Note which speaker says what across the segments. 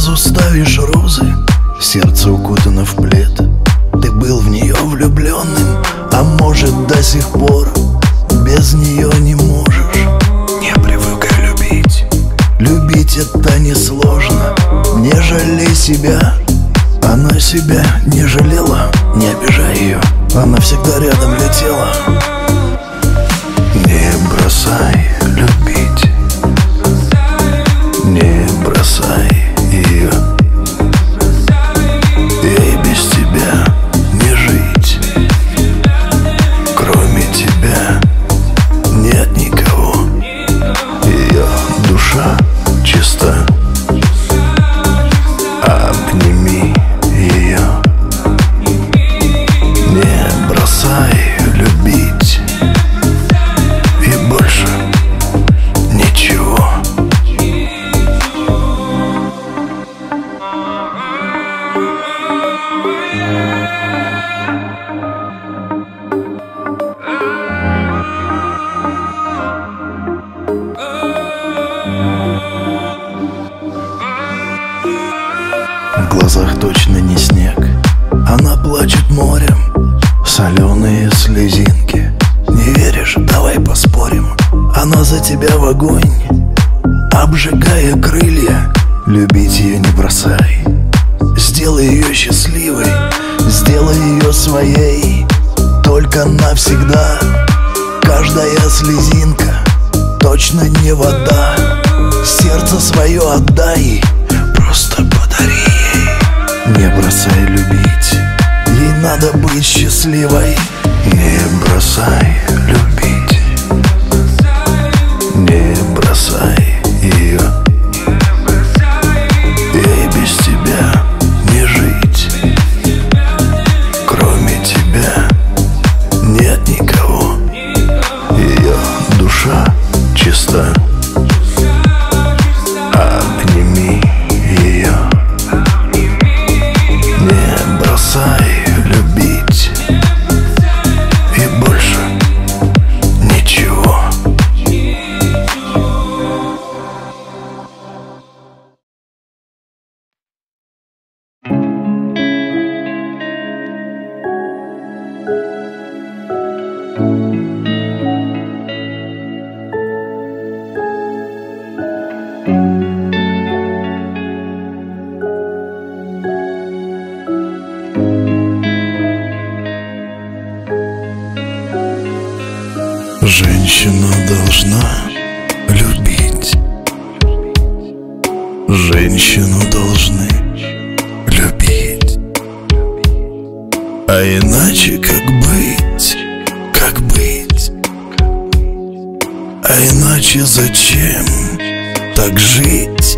Speaker 1: Сразу ставишь розы, сердце укутано в плед. Ты был в нее влюбленным, а может до сих пор без нее не можешь. Не привыкай любить, любить это несложно. Не жалей себя, она себя не жалела. Не обижай ее, она всегда рядом летела. Не бросай любить, не бросай ее. Ей без тебя не жить, кроме тебя нет никого. Ее душа чиста, обними ее. Не бросай любить, и больше ничего. В глазах точно не снег, она плачет морем, соленые слезинки. Не веришь? Давай поспорим. Она за тебя в огонь, обжигая крылья. Любить ее не бросай, сделай ее счастливой, сделай ее своей, только навсегда. Каждая слезинка точно не вода. Сердце свое отдай, просто подари ей. Не бросай любить, ей надо быть счастливой. Не бросай любить, не бросай ее. Ей без тебя не жить, кроме тебя нет никого. Ее душа чиста, обними ее. Не бросай любить, и больше ничего. Женщина должна любить, женщину должны любить. А иначе как быть, как быть? А иначе зачем так жить?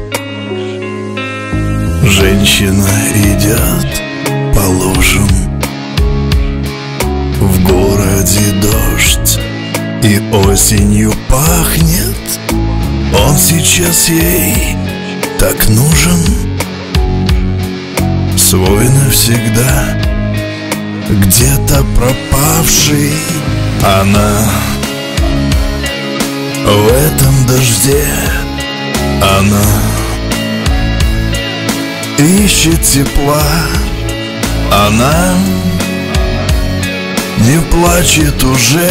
Speaker 1: Женщина идет по лужам, в городе дождь и осенью пахнет. Он сейчас ей так нужен, свой навсегда, где-то пропавший. Она в этом дожде, она ищет тепла, она не плачет уже.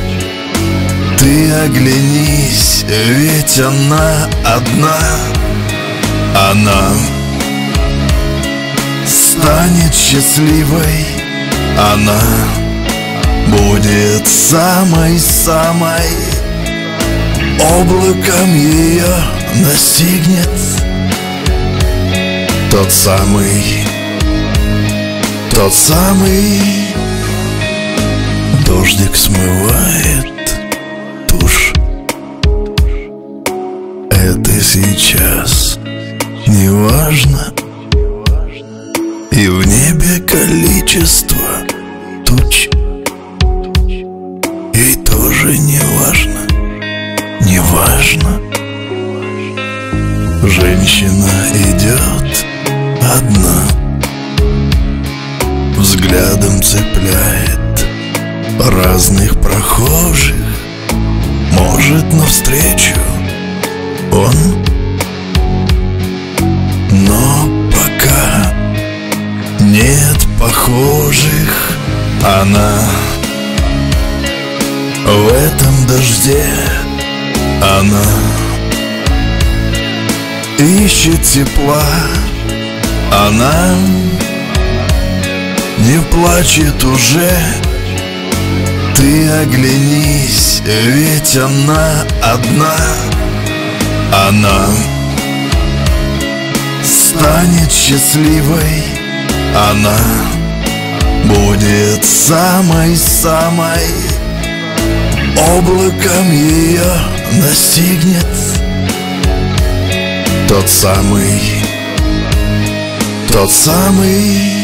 Speaker 1: Ты оглянись, ведь она одна. Она станет счастливой, она будет самой-самой. Облаком ее настигнет тот самый дождик смывает тушь. Это сейчас не важно, и в небе количество туч ей тоже не важно, не важно. Женщина идет одна, взглядом цепляет разных прохожих. Может, навстречу он, но похожих. Она в этом дожде, она ищет тепла, она не плачет уже. Ты оглянись, ведь она одна. Она станет счастливой, она будет самой-самой. Облаком ее настигнет тот самый